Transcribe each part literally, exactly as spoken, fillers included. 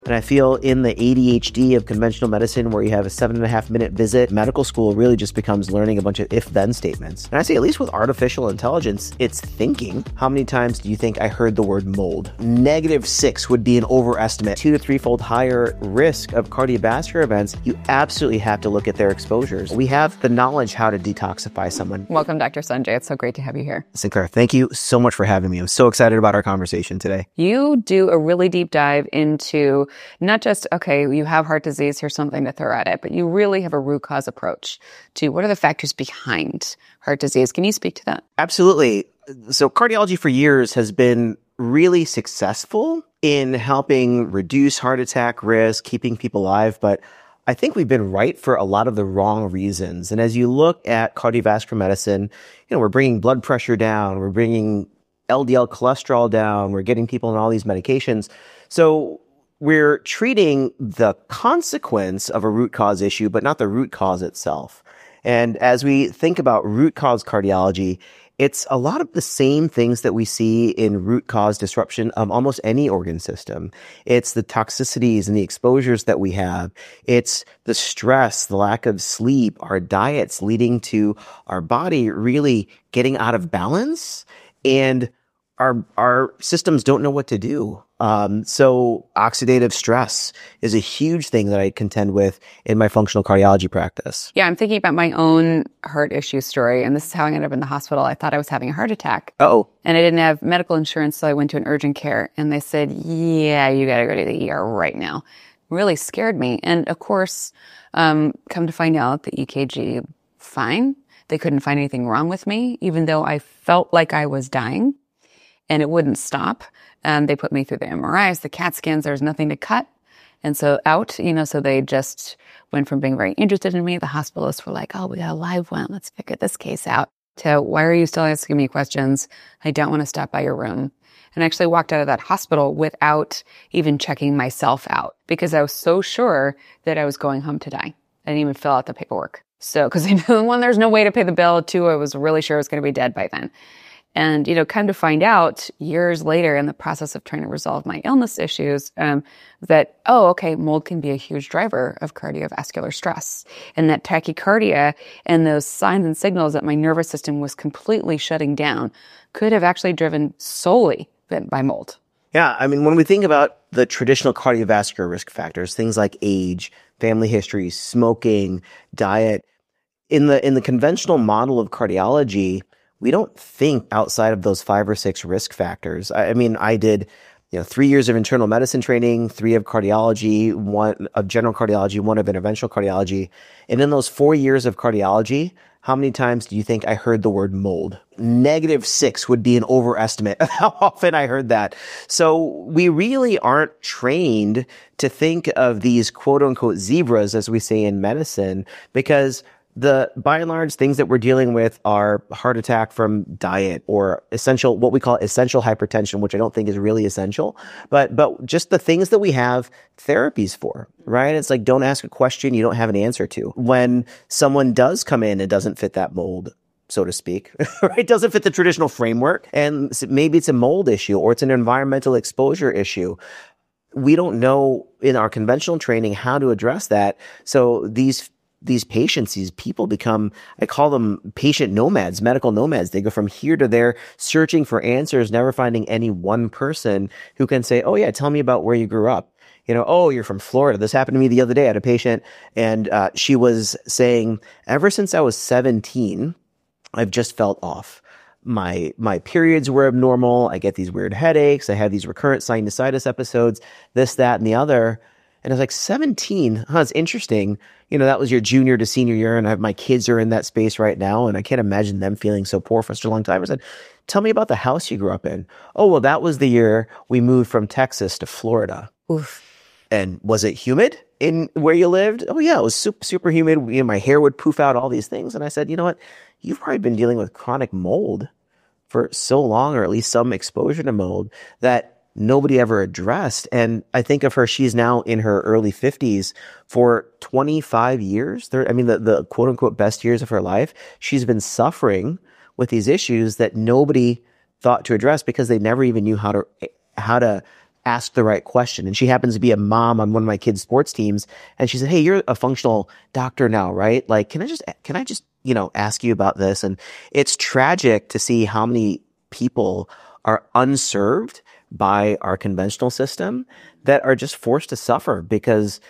And I feel in the A D H D of conventional medicine, where you have a seven and a half minute visit, medical school really just becomes learning a bunch of if-then statements. And I say, at least with artificial intelligence, it's thinking. How many times do you think I heard the word mold? Negative six would be an overestimate. Two to threefold higher risk of cardiovascular events. You absolutely have to look at their exposures. We have the knowledge how to detoxify someone. Welcome, Doctor Sanjay. It's so great to have you here. Sinclair, thank you so much for having me. I'm so excited about our conversation today. You do a really deep dive into not just, okay, you have heart disease, here's something to throw at it, but you really have a root cause approach to what are the factors behind heart disease. Can you speak to that? Absolutely. So cardiology for years has been really successful in helping reduce heart attack risk, keeping people alive, but I think we've been right for a lot of the wrong reasons. And as you look at cardiovascular medicine, you know, we're bringing blood pressure down, we're bringing L D L cholesterol down, we're getting people on all these medications. So we're treating the consequence of a root cause issue, but not the root cause itself. And as we think about root cause cardiology, it's a lot of the same things that we see in root cause disruption of almost any organ system. It's the toxicities and the exposures that we have. It's the stress, the lack of sleep, our diets leading to our body really getting out of balance, and our our systems don't know what to do. Um, so oxidative stress is a huge thing that I contend with in my functional cardiology practice. Yeah, I'm thinking about my own heart issue story, and this is how I ended up in the hospital. I thought I was having a heart attack. Uh-oh. And I didn't have medical insurance, so I went to an urgent care, and they said, yeah, you got to go to the E R right now. Really scared me. And of course, um, come to find out, the E K G, fine. They couldn't find anything wrong with me, even though I felt like I was dying, and it wouldn't stop. Um, they put me through the M R Is, the CAT scans. There was nothing to cut. And so out, you know, so they just went from being very interested in me. The hospitalists were like, oh, we got a live one. Let's figure this case out. To why are you still asking me questions? I don't want to stop by your room. And I actually walked out of that hospital without even checking myself out, because I was so sure that I was going home to die. I didn't even fill out the paperwork. So, because one, there's no way to pay the bill. Two, I was really sure I was going to be dead by then. And, you know, come to find out years later in the process of trying to resolve my illness issues, um, that, oh, okay, mold can be a huge driver of cardiovascular stress. And that tachycardia and those signs and signals that my nervous system was completely shutting down could have actually driven solely by mold. Yeah, I mean, when we think about the traditional cardiovascular risk factors, things like age, family history, smoking, diet, in the in the conventional model of cardiology, we don't think outside of those five or six risk factors. I, I mean, I did, you know, three years of internal medicine training, three of cardiology, one of general cardiology, one of interventional cardiology. And in those four years of cardiology, how many times do you think I heard the word mold? Negative six would be an overestimate of how often I heard that. So we really aren't trained to think of these quote unquote zebras, as we say in medicine, because the, by and large, things that we're dealing with are heart attack from diet or essential, what we call essential hypertension, which I don't think is really essential, but, but just the things that we have therapies for, right? It's like, don't ask a question you don't have an answer to. When someone does come in and doesn't fit that mold, so to speak, right? Doesn't fit the traditional framework, and maybe it's a mold issue or it's an environmental exposure issue. We don't know in our conventional training how to address that. So these These patients, these people become, I call them patient nomads, medical nomads. They go from here to there, searching for answers, never finding any one person who can say, oh yeah, tell me about where you grew up. You know, oh, you're from Florida. This happened to me the other day. I had a patient, and uh, she was saying, ever since I was seventeen, I've just felt off. My my periods were abnormal. I get these weird headaches. I have these recurrent sinusitis episodes, this, that, and the other. And I was like, seventeen? Huh, it's interesting. You know, that was your junior to senior year, and I have, my kids are in that space right now, and I can't imagine them feeling so poor for such a long time. I said, tell me about the house you grew up in. Oh, well, that was the year we moved from Texas to Florida. Oof. And was it humid in where you lived? Oh, yeah, it was super, super humid. You know, my hair would poof out, all these things. And I said, you know what? You've probably been dealing with chronic mold for so long, or at least some exposure to mold, that nobody ever addressed. And I think of her, she's now in her early fifties. For twenty-five years, there, I mean, the, the quote unquote best years of her life, she's been suffering with these issues that nobody thought to address because they never even knew how to, how to ask the right question. And she happens to be a mom on one of my kids' sports teams. And she said, hey, you're a functional doctor now, right? Like, can I just, can I just, you know, ask you about this? And it's tragic to see how many people are unserved by our conventional system that are just forced to suffer because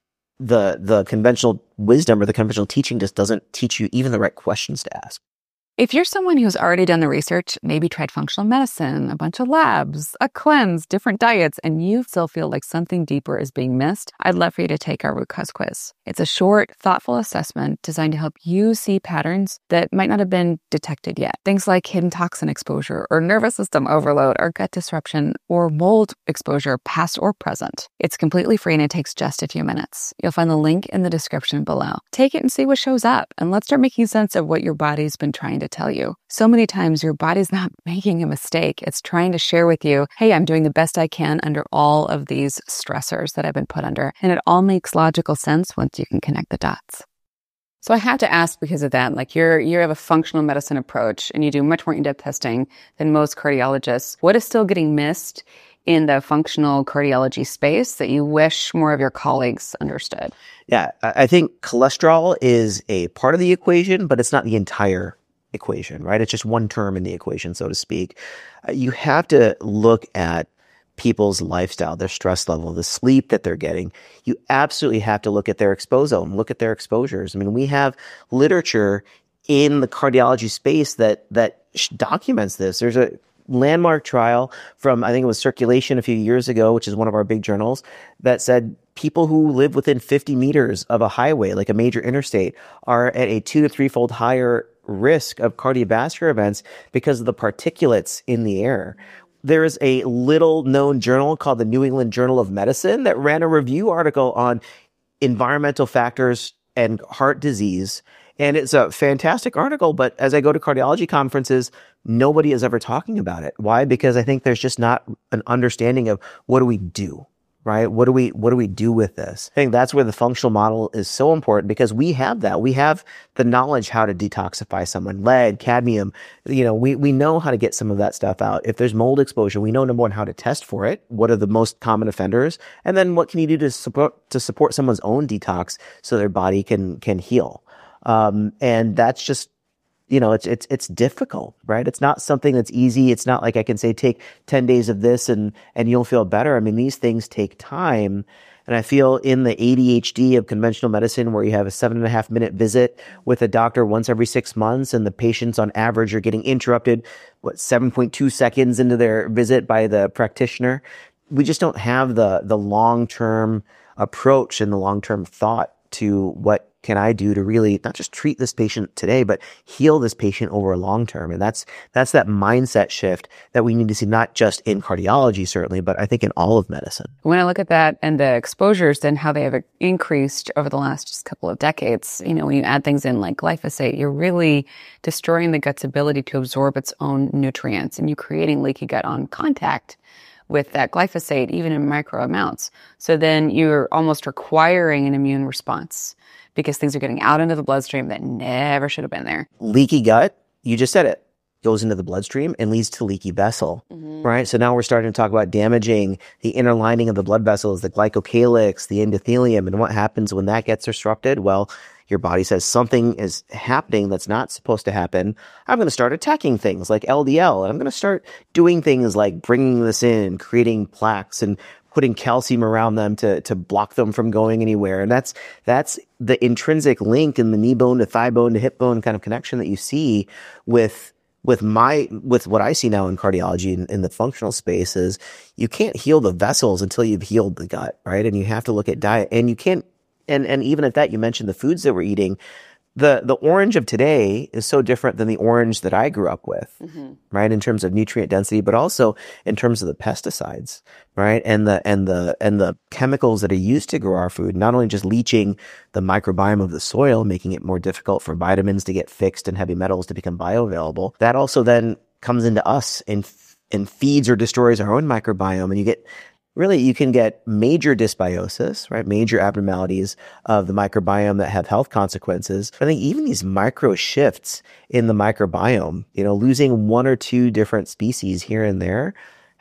the, the conventional wisdom or the conventional teaching just doesn't teach you even the right questions to ask. If you're someone who's already done the research, maybe tried functional medicine, a bunch of labs, a cleanse, different diets, and you still feel like something deeper is being missed, I'd love for you to take our root cause quiz. It's a short, thoughtful assessment designed to help you see patterns that might not have been detected yet. Things like hidden toxin exposure or nervous system overload or gut disruption or mold exposure, past or present. It's completely free and it takes just a few minutes. You'll find the link in the description below. Take it and see what shows up, and let's start making sense of what your body's been trying to tell you. So many times your body's not making a mistake. It's trying to share with you, hey, I'm doing the best I can under all of these stressors that I've been put under. And it all makes logical sense once you can connect the dots. So I have to ask because of that, like you're, you have a functional medicine approach and you do much more in-depth testing than most cardiologists. What is still getting missed in the functional cardiology space that you wish more of your colleagues understood? Yeah, I think cholesterol is a part of the equation, but it's not the entire equation, right? It's just one term in the equation, so to speak. Uh, you have to look at people's lifestyle, their stress level, the sleep that they're getting. You absolutely have to look at their exposome, look at their exposures. I mean, we have literature in the cardiology space that that documents this. There's a landmark trial from, I think it was Circulation a few years ago, which is one of our big journals, that said people who live within fifty meters of a highway, like a major interstate, are at a two to threefold higher risk of cardiovascular events because of the particulates in the air. There is a little known journal called the New England Journal of Medicine that ran a review article on environmental factors and heart disease. And it's a fantastic article, but as I go to cardiology conferences, nobody is ever talking about it. Why? Because I think there's just not an understanding of what do we do, right? What do we, what do we do with this? I think that's where the functional model is so important because we have that. We have the knowledge how to detoxify someone, lead, cadmium. You know, we, we know how to get some of that stuff out. If there's mold exposure, we know number one, how to test for it. What are the most common offenders? And then what can you do to support, to support someone's own detox so their body can, can heal? Um, and that's just, you know, it's, it's, it's difficult, right? It's not something that's easy. It's not like I can say, take ten days of this and, and you'll feel better. I mean, these things take time. And I feel in the A D H D of conventional medicine, where you have a seven and a half minute visit with a doctor once every six months, and the patients on average are getting interrupted, what, seven point two seconds into their visit by the practitioner. We just don't have the, the long-term approach and the long-term thought to what can I do to really not just treat this patient today, but heal this patient over a long term. And that's, that's that mindset shift that we need to see, not just in cardiology, certainly, but I think in all of medicine. When I look at that and the exposures and how they have increased over the last just couple of decades, you know, when you add things in like glyphosate, you're really destroying the gut's ability to absorb its own nutrients, and you're creating leaky gut on contact with that glyphosate, even in micro amounts. So then you're almost requiring an immune response because things are getting out into the bloodstream that never should have been there. Leaky gut, you just said it, goes into the bloodstream and leads to leaky vessel, mm-hmm. right? So now we're starting to talk about damaging the inner lining of the blood vessels, the glycocalyx, the endothelium. And what happens when that gets disrupted? Well, your body says something is happening that's not supposed to happen. I'm going to start attacking things like L D L. And I'm going to start doing things like bringing this in, creating plaques and putting calcium around them to, to block them from going anywhere. And that's, that's the intrinsic link in the knee bone to thigh bone to hip bone kind of connection that you see with, with my, with what I see now in cardiology in, in the functional space is you can't heal the vessels until you've healed the gut, right? And you have to look at diet, and you can't, and, and even at that, you mentioned the foods that we're eating. The, the orange of today is so different than the orange that I grew up with, mm-hmm. right? In terms of nutrient density, but also in terms of the pesticides, right? And the, and the, and the chemicals that are used to grow our food, not only just leaching the microbiome of the soil, making it more difficult for vitamins to get fixed and heavy metals to become bioavailable. That also then comes into us and, and feeds or destroys our own microbiome. And you get, really, you can get major dysbiosis, right? Major abnormalities of the microbiome that have health consequences. I think even these micro shifts in the microbiome, you know, losing one or two different species here and there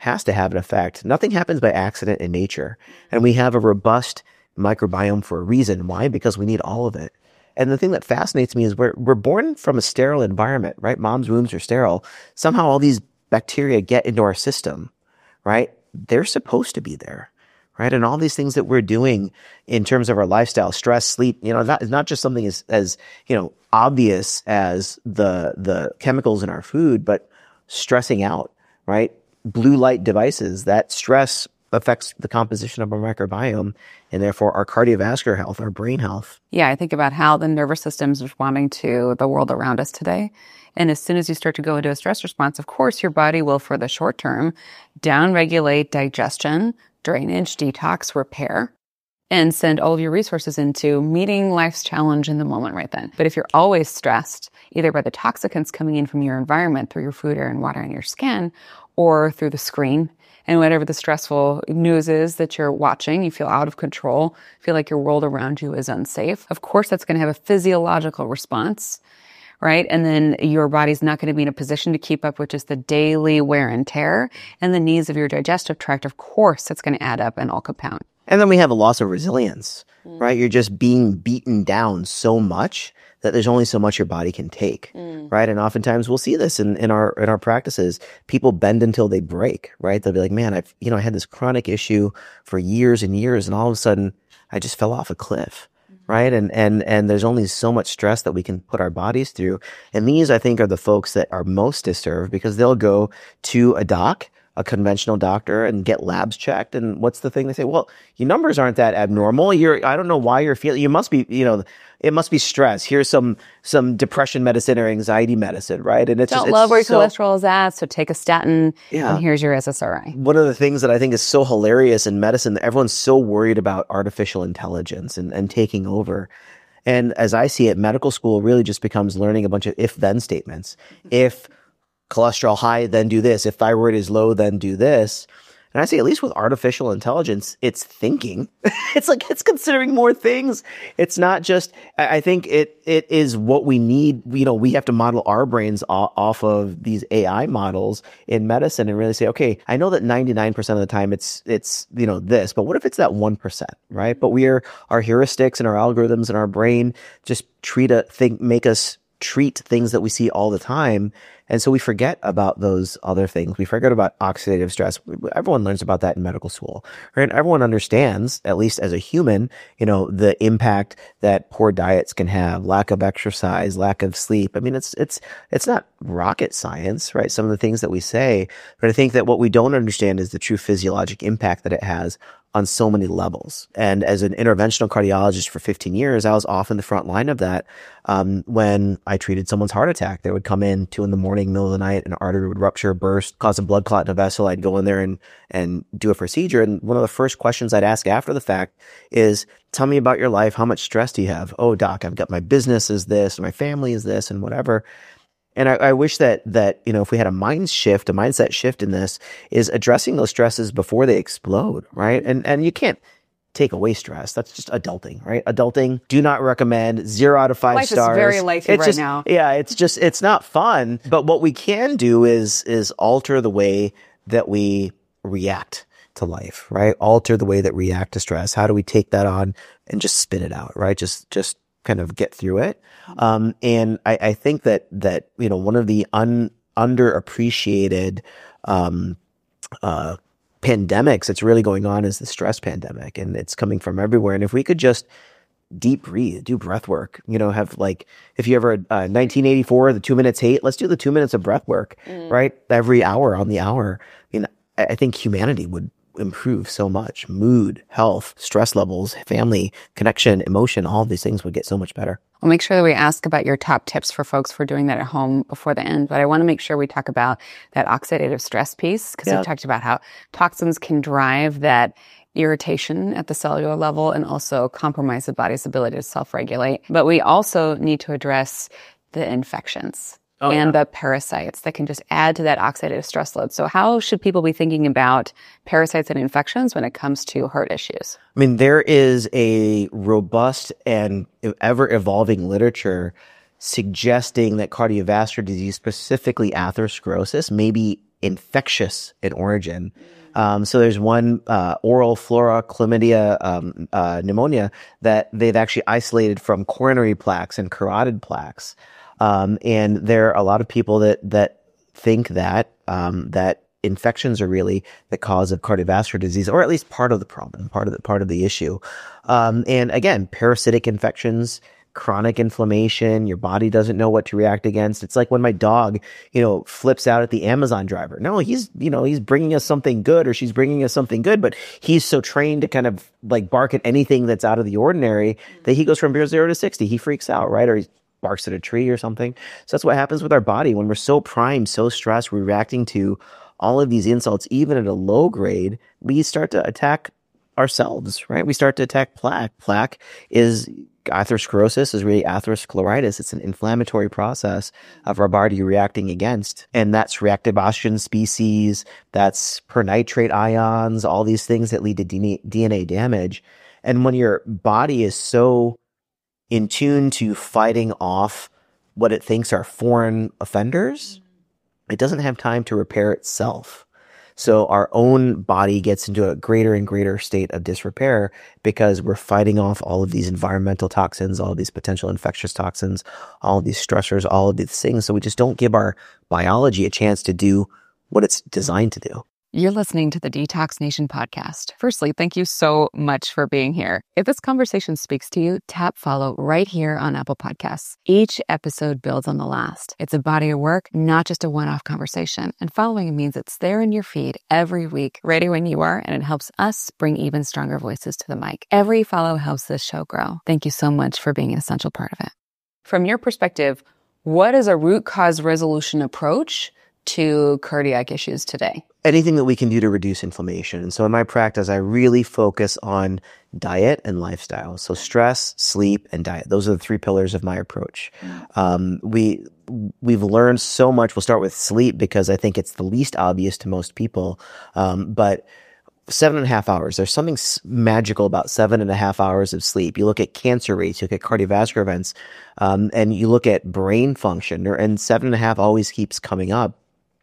has to have an effect. Nothing happens by accident in nature. And we have a robust microbiome for a reason. Why? Because we need all of it. And the thing that fascinates me is we're, we're born from a sterile environment, right? Mom's wombs are sterile. Somehow all these bacteria get into our system, right? They're supposed to be there, right? And all these things that we're doing in terms of our lifestyle, stress, sleep, you know, that is not just something as, as, you know, obvious as the, the chemicals in our food, but stressing out, right? Blue light devices, that stress affects the composition of our microbiome and therefore our cardiovascular health, our brain health. Yeah, I think about how the nervous system is responding to the world around us today. And as soon as you start to go into a stress response, of course, your body will, for the short term, downregulate digestion, drainage, detox, repair, and send all of your resources into meeting life's challenge in the moment right then. But if you're always stressed, either by the toxicants coming in from your environment through your food, air, and water in your skin, or through the screen, and whatever the stressful news is that you're watching, you feel out of control, feel like your world around you is unsafe. Of course, that's going to have a physiological response, right? And then your body's not going to be in a position to keep up with just the daily wear and tear and the needs of your digestive tract. Of course, that's going to add up and all compound. And then we have a loss of resilience, mm. right? You're just being beaten down so much that there's only so much your body can take, mm. right? And oftentimes we'll see this in, in our in our practices. People bend until they break, right? They'll be like, man, I've, you know, I had this chronic issue for years and years, and all of a sudden I just fell off a cliff, mm. right? And, and, and there's only so much stress that we can put our bodies through. And these, I think, are the folks that are most disturbed because they'll go to a doc, a conventional doctor, and get labs checked. And what's the thing? They say, well, your numbers aren't that abnormal. You're, I don't know why you're feeling, you must be, you know, it must be stress. Here's some, some depression medicine or anxiety medicine, right? And it's don't just, love it's where your so, cholesterol is at. So take a statin yeah. and here's your S S R I. One of the things that I think is so hilarious in medicine, that everyone's so worried about artificial intelligence and, and taking over. And as I see it, medical school really just becomes learning a bunch of if-then statements. If cholesterol high, then do this. If thyroid is low, then do this. And I say, at least with artificial intelligence, it's thinking. It's like it's considering more things. It's not just, I think it it is what we need. You know, we have to model our brains off of these A I models in medicine and really say, okay, I know that ninety-nine percent of the time it's, it's you know, this, but what if it's that one percent, right? But we are, our heuristics and our algorithms and our brain just treat a thing, make us treat things that we see all the time. And so we forget about those other things. We forget about oxidative stress. Everyone learns about that in medical school, right? Everyone understands, at least as a human, you know, the impact that poor diets can have, lack of exercise, lack of sleep. I mean, it's, it's, it's not rocket science, right? Some of the things that we say, but I think that what we don't understand is the true physiologic impact that it has on so many levels. And as an interventional cardiologist for fifteen years, I was often the front line of that. Um, when I treated someone's heart attack, they would come in two in the morning, middle of the night, an artery would rupture, burst, cause a blood clot in a vessel. I'd go in there and, and do a procedure. And one of the first questions I'd ask after the fact is, tell me about your life. How much stress do you have? Oh, doc, I've got my business is this, my family is this, and whatever. And I, I wish that, that, you know, if we had a mind shift, a mindset shift in this, is addressing those stresses before they explode, right? And, and you can't take away stress. That's just adulting, right? Adulting, do not recommend, zero out of five Life stars. Life is very lifey it's right just, now. Yeah, it's just, it's not fun. But what we can do is, is alter the way that we react to life, right? Alter the way that we react to stress. How do we take that on and just spit it out, right? Just, just kind of get through it. Um, and I, I think that, that, you know, one of the un, underappreciated, um, uh, pandemics that's really going on is the stress pandemic, and it's coming from everywhere. And if we could just deep breathe, do breath work, you know, have like, if you ever, uh, nineteen eighty-four, the two minutes hate, let's do the two minutes of breath work, mm. right? Every hour on the hour. I mean, I, I think humanity would improve so much. Mood, health, stress levels, family, connection, emotion, all of these things would get so much better. We'll make sure that we ask about your top tips for folks for doing that at home before the end. But I want to make sure we talk about that oxidative stress piece, because yeah. we talked about how toxins can drive that irritation at the cellular level and also compromise the body's ability to self-regulate. But we also need to address the infections. Oh, and yeah. the parasites that can just add to that oxidative stress load. So how should people be thinking about parasites and infections when it comes to heart issues? I mean, there is a robust and ever-evolving literature suggesting that cardiovascular disease, specifically atherosclerosis, may be infectious in origin. Um, so there's one uh, oral flora chlamydia um, uh, pneumonia that they've actually isolated from coronary plaques and carotid plaques. Um, and there are a lot of people that that think that um, that infections are really the cause of cardiovascular disease, or at least part of the problem, part of the part of the issue. Um, and again, parasitic infections, chronic inflammation, your body doesn't know what to react against. It's like when my dog, you know, flips out at the Amazon driver. No, he's, you know, he's bringing us something good, or she's bringing us something good, but he's so trained to kind of like bark at anything that's out of the ordinary that he goes from zero to sixty. He freaks out, right? Or he barks at a tree or something. So that's what happens with our body when we're so primed, so stressed, we're reacting to all of these insults, even at a low grade. We start to attack ourselves, right? We start to attack plaque. Plaque is atherosclerosis, is really atheroscleritis. It's an inflammatory process of our body reacting against. And that's reactive oxygen species, that's pernitrate ions, all these things that lead to D N A damage. And when your body is so in tune to fighting off what it thinks are foreign offenders, it doesn't have time to repair itself. So our own body gets into a greater and greater state of disrepair because we're fighting off all of these environmental toxins, all of these potential infectious toxins, all of these stressors, all of these things. So we just don't give our biology a chance to do what it's designed to do. You're listening to the Detox Nation podcast. Firstly, thank you so much for being here. If this conversation speaks to you, tap follow right here on Apple Podcasts. Each episode builds on the last. It's a body of work, not just a one-off conversation. And following means it's there in your feed every week, ready when you are, and it helps us bring even stronger voices to the mic. Every follow helps this show grow. Thank you so much for being an essential part of it. From your perspective, what is a root cause resolution approach to cardiac issues today? Anything that we can do to reduce inflammation. And so in my practice, I really focus on diet and lifestyle. So stress, sleep, and diet. Those are the three pillars of my approach. Um, we, we've learned so much. We'll start with sleep because I think it's the least obvious to most people. Um, but seven and a half hours, there's something magical about seven and a half hours of sleep. You look at cancer rates, you look at cardiovascular events, um, and you look at brain function, and seven and a half always keeps coming up.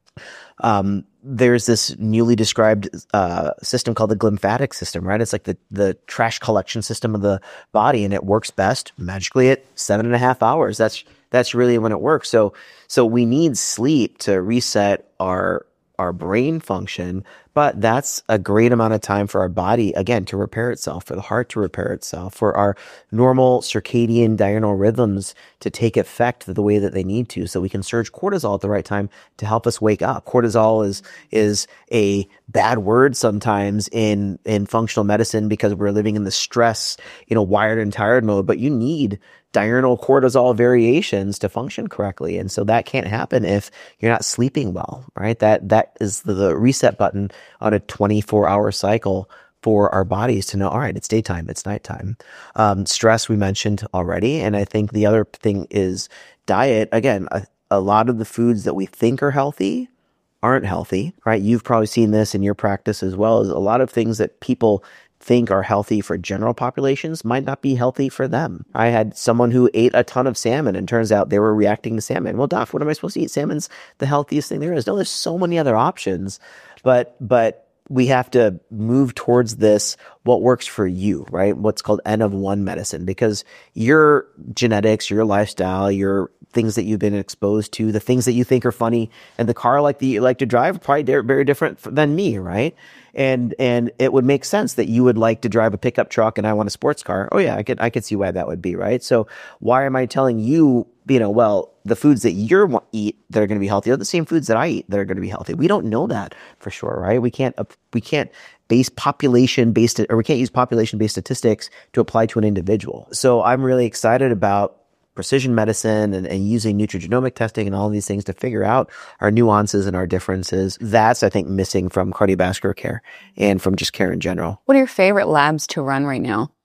Um, there's this newly described uh, system called the glymphatic system, right? It's like the, the trash collection system of the body, and it works best magically at seven and a half hours. That's that's really when it works. So so we need sleep to reset our our brain function, but that's a great amount of time for our body, again, to repair itself, for the heart to repair itself, for our normal circadian diurnal rhythms to take effect the way that they need to, so we can surge cortisol at the right time to help us wake up. Cortisol is is a bad word sometimes in in functional medicine because we're living in the stress, you know, wired and tired mode, but you need diurnal cortisol variations to function correctly. And so that can't happen if you're not sleeping well, right? That that is the, the reset button on a twenty-four hour cycle for our bodies to know, all right, it's daytime, it's nighttime. Um, stress we mentioned already. And I think the other thing is diet. Again, a, a lot of the foods that we think are healthy aren't healthy, right? You've probably seen this in your practice as well, as a lot of things that people think are healthy for general populations might not be healthy for them. I had someone who ate a ton of salmon, and turns out they were reacting to salmon. Well, doc, what am I supposed to eat? Salmon's the healthiest thing there is. No, there's so many other options, but but we have to move towards this, what works for you, right? What's called N of one medicine, because your genetics, your lifestyle, your things that you've been exposed to, the things that you think are funny, and the car like that you like to drive, are probably very different than me, right? And and it would make sense that you would like to drive a pickup truck and I want a sports car. Oh yeah, I could I could see why that would be, right? So why am I telling you, you know, well, the foods that you eat that are going to be healthy are the same foods that I eat that are going to be healthy? We don't know that for sure, right? We can't we can't base population based or we can't use population based statistics to apply to an individual. So I'm really excited about precision medicine and, and using nutrigenomic testing and all of these things to figure out our nuances and our differences. That's, I think, missing from cardiovascular care and from just care in general. What are your favorite labs to run right now?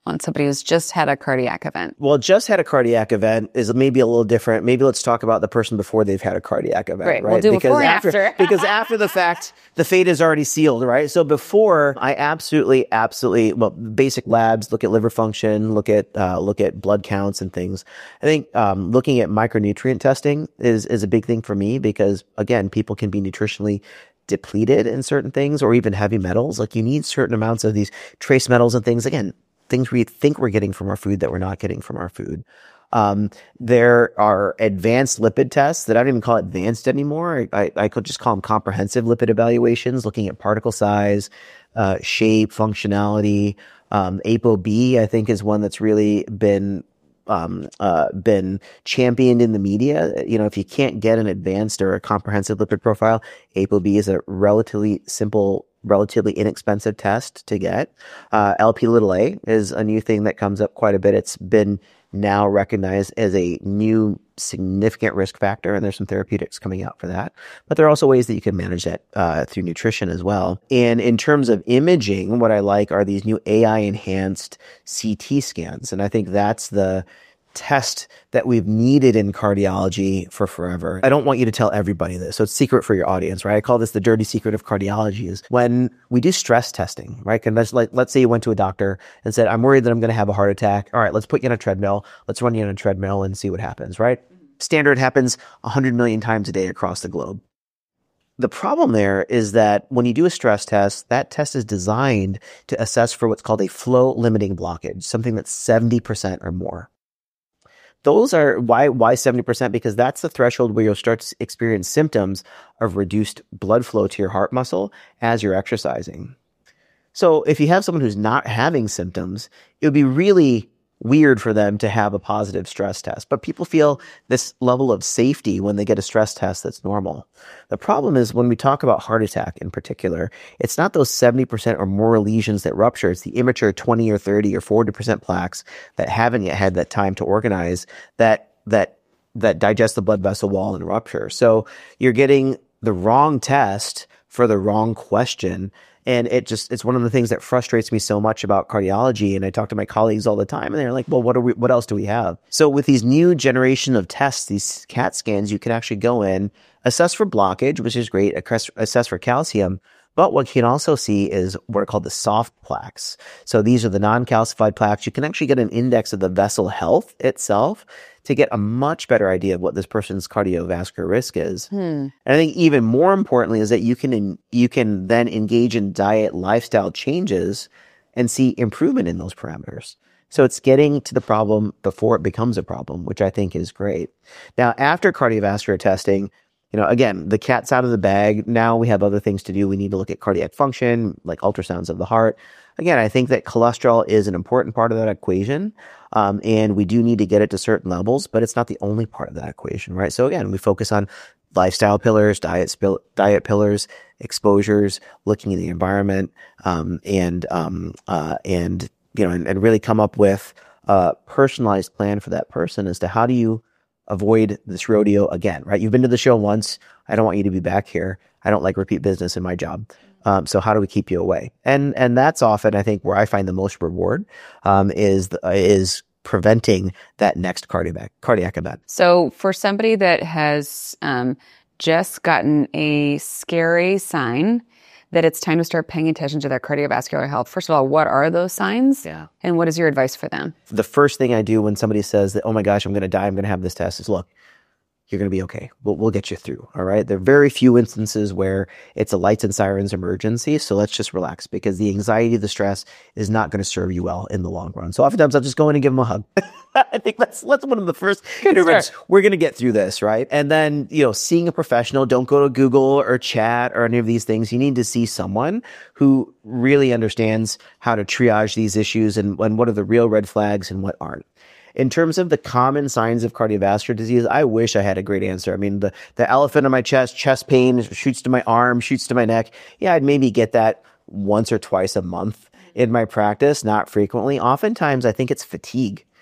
on somebody who's just had a cardiac event? Well, just had a cardiac event is maybe a little different. Maybe let's talk about the person before they've had a cardiac event, Right, right? we'll do because before and after, after. because after the fact, the fate is already sealed, right? So before, I absolutely, absolutely, well, basic labs, look at liver function, look at uh, look at blood counts and things. I think um, looking at micronutrient testing is is a big thing for me because, again, people can be nutritionally depleted in certain things or even heavy metals. Like you need certain amounts of these trace metals and things. Again, things we think we're getting from our food that we're not getting from our food. Um, there are advanced lipid tests that I don't even call advanced anymore. I, I could just call them comprehensive lipid evaluations, looking at particle size, uh, shape, functionality. Um, ApoB, I think, is one that's really been um, uh, been championed in the media. You know, if you can't get an advanced or a comprehensive lipid profile, ApoB is a relatively simple, relatively inexpensive test to get. Uh, L P little a is a new thing that comes up quite a bit. It's been now recognized as a new significant risk factor, and there's some therapeutics coming out for that. But there are also ways that you can manage that uh, through nutrition as well. And in terms of imaging, what I like are these new A I-enhanced C T scans, and I think that's the test that we've needed in cardiology for forever. I don't want you to tell everybody this, so it's secret for your audience, right? I call this the dirty secret of cardiology is when we do stress testing, right? And let's, like, let's say you went to a doctor and said, I'm worried that I'm going to have a heart attack. All right, let's put you on a treadmill. Let's run you on a treadmill and see what happens, right? Standard happens one hundred million times a day across the globe. The problem there is that when you do a stress test, that test is designed to assess for what's called a flow limiting blockage, something that's seventy percent or more. Those are why why seventy percent? Because that's the threshold where you'll start to experience symptoms of reduced blood flow to your heart muscle as you're exercising. So if you have someone who's not having symptoms, it would be really weird for them to have a positive stress test. But people feel this level of safety when they get a stress test that's normal. The problem is when we talk about heart attack in particular, it's not those seventy percent or more lesions that rupture. It's the immature twenty or thirty or forty percent plaques that haven't yet had that time to organize that, that, that digest the blood vessel wall and rupture. So you're getting the wrong test for the wrong question. And it just, it's one of the things that frustrates me so much about cardiology. And I talk to my colleagues all the time and they're like, well, what are we, what else do we have? So with these new generation of tests, these CAT scans, you can actually go in, assess for blockage, which is great, assess for calcium. But what you can also see is what are called the soft plaques. So these are the non-calcified plaques. You can actually get an index of the vessel health itself to get a much better idea of what this person's cardiovascular risk is. Hmm. And I think even more importantly is that you can in, you can then engage in diet lifestyle changes and see improvement in those parameters. So it's getting to the problem before it becomes a problem, which I think is great. Now, after cardiovascular testing, you know, again, the cat's out of the bag. Now we have other things to do. We need to look at cardiac function, like ultrasounds of the heart. Again, I think that cholesterol is an important part of that equation. Um, and we do need to get it to certain levels, but it's not the only part of that equation, right? So again, we focus on lifestyle pillars, diet, spil- diet pillars, exposures, looking at the environment, um, and, um, uh, and, you know, and, and really come up with a personalized plan for that person as to how do you avoid this rodeo again, right? You've been to the show once. I don't want you to be back here. I don't like repeat business in my job. Um, so how do we keep you away? And and that's often, I think, where I find the most reward um, is the, is preventing that next cardiac cardiac event. So for somebody that has um, just gotten a scary sign that it's time to start paying attention to their cardiovascular health, first of all, what are those signs? Yeah. And what is your advice for them? The first thing I do when somebody says that, oh my gosh, I'm going to die, I'm going to have this test is, look, you're going to be okay. We'll, we'll get you through. All right. There are very few instances where it's a lights and sirens emergency. So let's just relax because the anxiety, the stress is not going to serve you well in the long run. So oftentimes I'll just go in and give them a hug. I think that's, that's one of the first, we're going to get through this. Right. And then, you know, seeing a professional, don't go to Google or chat or any of these things. You need to see someone who really understands how to triage these issues and, and what are the real red flags and what aren't. In terms of the common signs of cardiovascular disease, I wish I had a great answer. I mean, the, the elephant on my chest, chest pain, shoots to my arm, shoots to my neck. Yeah, I'd maybe get that once or twice a month in my practice, not frequently. Oftentimes, I think it's fatigue.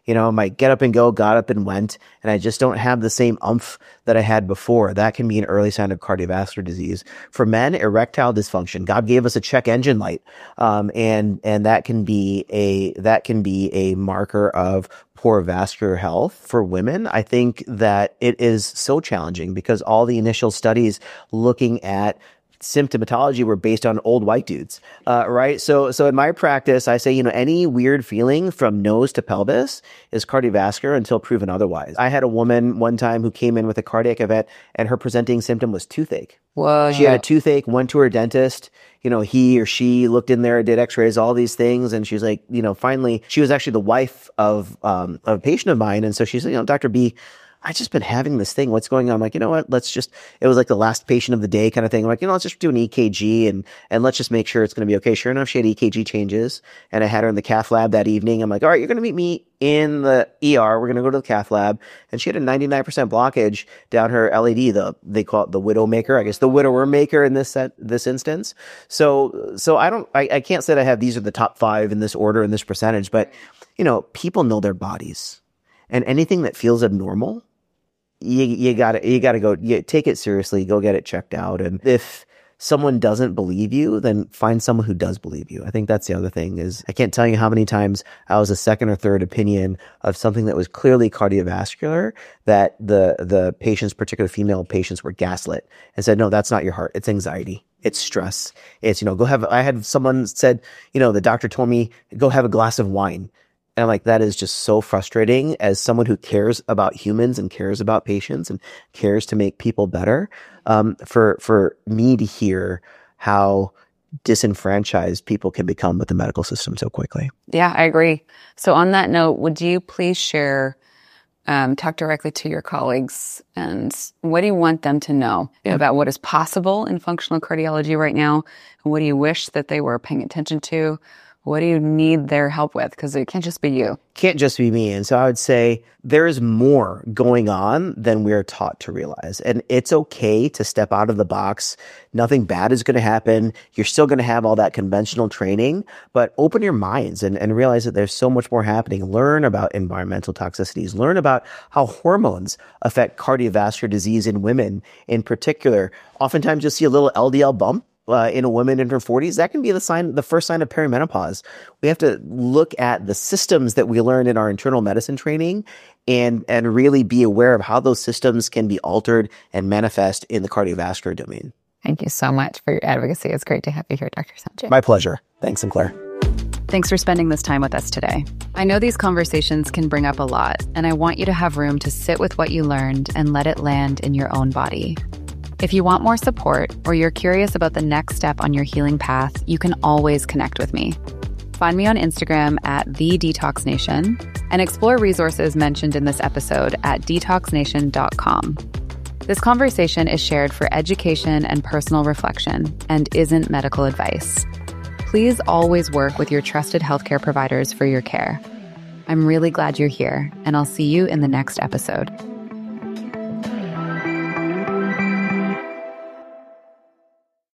You know, my get up and go, got up and went, and I just don't have the same umph that I had before. That can be an early sign of cardiovascular disease. For men, erectile dysfunction. God gave us a check engine light, um, and and that can be a that can be a marker of poor vascular health. For women, I think that it is so challenging because all the initial studies looking at symptomatology were based on old white dudes, uh, right? So, so in my practice, I say, you know, any weird feeling from nose to pelvis is cardiovascular until proven otherwise. I had a woman one time who came in with a cardiac event and her presenting symptom was toothache. Whoa. She had a toothache, went to her dentist, you know, he or she looked in there, did x-rays, all these things. And she was like, you know, finally, she was actually the wife of, um, of a patient of mine. And so she's like, you know, Doctor B, I just been having this thing. What's going on? I'm like, you know what? Let's just, it was like the last patient of the day kind of thing. I'm like, you know, let's just do an E K G and, and let's just make sure it's going to be okay. Sure enough, she had E K G changes and I had her in the cath lab that evening. I'm like, all right, you're going to meet me in the E R. We're going to go to the cath lab. And she had a ninety-nine percent blockage down her L A D, the, they call it the widow maker, I guess the widower maker in this set, this instance. So, so I don't, I, I can't say that I have, these are the top five in this order, in this percentage, but you know, people know their bodies and anything that feels abnormal, You you gotta you gotta go you, take it seriously. Go get it checked out. And if someone doesn't believe you, then find someone who does believe you. I think that's the other thing. Is I can't tell you how many times I was a second or third opinion of something that was clearly cardiovascular. That the the patients, particular female patients, were gaslit and said, "No, that's not your heart. It's anxiety. It's stress. It's you know go have." I had someone said, you know, the doctor told me go have a glass of wine. And I'm like, that is just so frustrating as someone who cares about humans and cares about patients and cares to make people better. Um, for, for me to hear how disenfranchised people can become with the medical system so quickly. Yeah, I agree. So on that note, would you please share, um, talk directly to your colleagues and what do you want them to know yeah. about what is possible in functional cardiology right now? And what do you wish that they were paying attention to? What do you need their help with? Because it can't just be you. Can't just be me. And so I would say there is more going on than we're taught to realize. And it's okay to step out of the box. Nothing bad is going to happen. You're still going to have all that conventional training, but open your minds and, and realize that there's so much more happening. Learn about environmental toxicities. Learn about how hormones affect cardiovascular disease in women in particular. Oftentimes you'll see a little L D L bump. Uh, in a woman in her forties, that can be the sign, the first sign of perimenopause. We have to look at the systems that we learned in our internal medicine training and, and really be aware of how those systems can be altered and manifest in the cardiovascular domain. Thank you so much for your advocacy. It's great to have you here, Doctor Sanjay. My pleasure. Thanks, Sinclair. Thanks for spending this time with us today. I know these conversations can bring up a lot, and I want you to have room to sit with what you learned and let it land in your own body. If you want more support or you're curious about the next step on your healing path, you can always connect with me. Find me on Instagram at The Detox Nation and explore resources mentioned in this episode at detox nation dot com. This conversation is shared for education and personal reflection and isn't medical advice. Please always work with your trusted healthcare providers for your care. I'm really glad you're here, and I'll see you in the next episode.